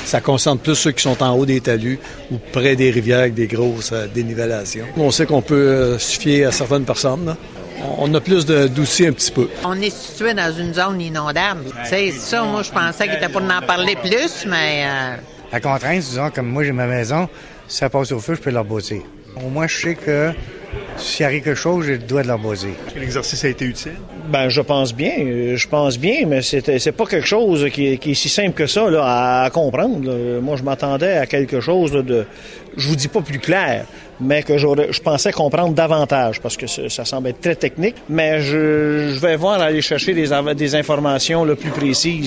Ça concentre plus ceux qui sont en haut des talus ou près des rivières avec des grosses dénivellations. On sait qu'on peut se fier à certaines personnes, là. On a plus d'outils un petit peu. On est situé dans une zone inondable. C'est ça, moi, je pensais qu'il était pour en parler plus, mais... La contrainte, disons, comme moi, j'ai ma maison, si ça passe au feu, je peux l'embosser. Au moins, je sais que s'il arrive quelque chose, j'ai le droit de l'embosser. Est-ce que l'exercice a été utile? Ben, je pense bien, mais c'est pas quelque chose qui est si simple que ça là, à comprendre. Là. Moi, je m'attendais à quelque chose là, de, je vous dis pas plus clair, mais que je pensais comprendre davantage, parce que ça semble être très technique, mais je vais voir aller chercher des informations là, plus précises.